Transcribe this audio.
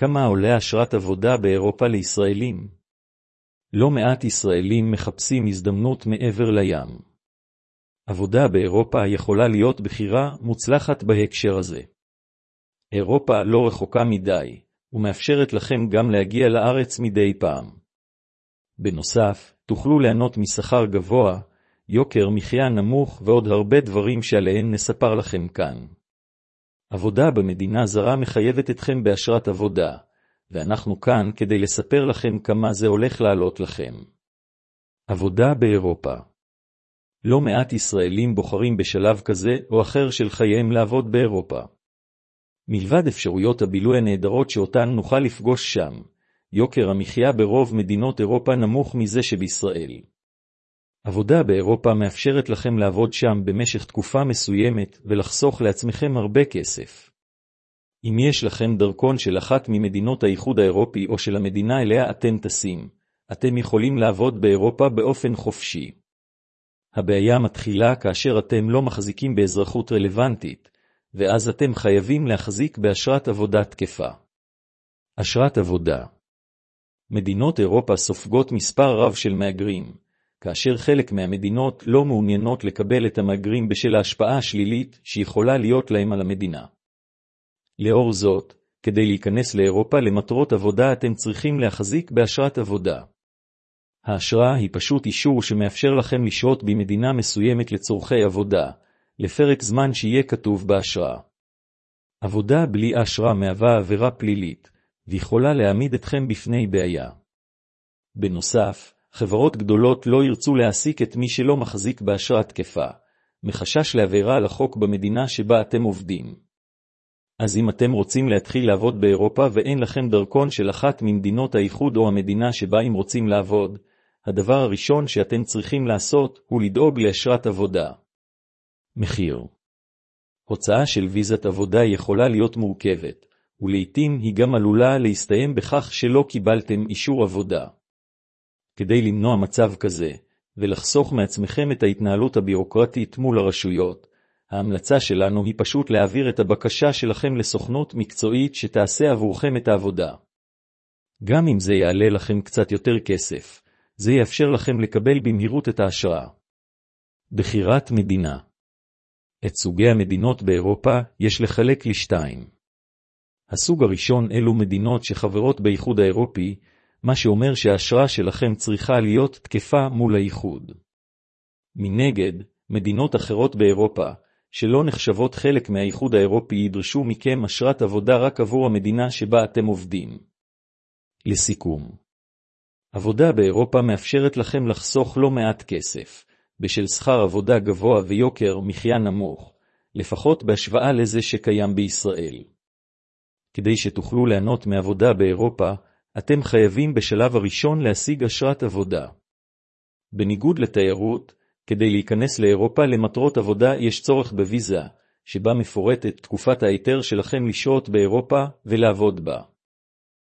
כמה עולה אשרת עבודה באירופה לישראלים? לא מעט ישראלים מחפשים הזדמנות מעבר לים. עבודה באירופה יכולה להיות בחירה מוצלחת בהקשר הזה. אירופה לא רחוקה מדי, ומאפשרת לכם גם להגיע לארץ מדי פעם. בנוסף, תוכלו ליהנות משכר גבוה, יוקר מחיה נמוך ועוד הרבה דברים שעליהם נספר לכם כאן. עבודה במדינה זרה מחייבת אתכם באשרת עבודה, ואנחנו כאן כדי לספר לכם כמה זה הולך לעלות לכם. עבודה באירופה. לא מעט ישראלים בוחרים בשלב כזה או אחר של חייהם לעבוד באירופה. מלבד אפשרויות הבילוי הנהדרות שאותן נוכל לפגוש שם, יוקר המחיה ברוב מדינות אירופה נמוך מזה שבישראל. עבודה באירופה מאפשרת לכם לעבוד שם במשך תקופה מסוימת ולחסוך לעצמכם הרבה כסף. אם יש לכם דרכון של אחת ממדינות האיחוד האירופי או של המדינה אליה אתם טסים, אתם יכולים לעבוד באירופה באופן חופשי. הבעיה מתחילה כאשר אתם לא מחזיקים באזרחות רלוונטית, ואז אתם חייבים להחזיק באשרת עבודה תקפה. אשרת עבודה. מדינות אירופה סופגות מספר רב של מהגרים, כאשר חלק מהמדינות לא מעוניינות לקבל את המהגרים בשל ההשפעה השלילית שיכולה להיות להם על המדינה. לאור זאת, כדי להיכנס לאירופה למטרות עבודה אתם צריכים להחזיק באשרת עבודה. האשרה היא פשוט אישור שמאפשר לכם לשהות במדינה מסוימת לצורכי עבודה, לפרק זמן שיהיה כתוב באשרה. עבודה בלי אשרה מהווה עבירה פלילית, ויכולה להעמיד אתכם בפני בעיה. בנוסף, חברות גדולות לא ירצו להעסיק את מי שלא מחזיק באשרה תקפה, מחשש לעבירה על החוק במדינה שבה אתם עובדים. אז אם אתם רוצים להתחיל לעבוד באירופה ואין לכם דרכון של אחת ממדינות האיחוד או המדינה שבה אם רוצים לעבוד, הדבר הראשון שאתם צריכים לעשות הוא לדאוג לאשרת עבודה. מחיר. הוצאה של ויזת עבודה יכולה להיות מורכבת, ולעיתים היא גם עלולה להסתיים בכך שלא קיבלתם אישור עבודה. כדי למנוע מצב כזה, ולחסוך מעצמכם את ההתנהלות הבירוקרטית מול הרשויות, ההמלצה שלנו היא פשוט להעביר את הבקשה שלכם לסוכנות מקצועית שתעשה עבורכם את העבודה. גם אם זה יעלה לכם קצת יותר כסף, זה יאפשר לכם לקבל במהירות את האשרה. בחירת מדינה. את סוגי המדינות באירופה יש לחלק לשתיים. הסוג הראשון אלו מדינות שחברות באיחוד האירופי, מה שאומר שהאשרה שלכם צריכה להיות תקפה מול האיחוד. מנגד, מדינות אחרות באירופה, שלא נחשבות חלק מהאיחוד האירופי ידרשו מכם אשרת עבודה רק עבור המדינה שבה אתם עובדים. לסיכום, עבודה באירופה מאפשרת לכם לחסוך לא מעט כסף, בשל שכר עבודה גבוה ויוקר מחיה נמוך, לפחות בהשוואה לזה שקיים בישראל. כדי שתוכלו ליהנות מעבודה באירופה, אתם חייבים בשלב הראשון להשיג אשרת עבודה. בניגוד לתיירות, כדי להיכנס לאירופה למטרות עבודה יש צורך בוויזה, שבה מפורטת תקופת ההיתר שלכם לשהות באירופה ולעבוד בה.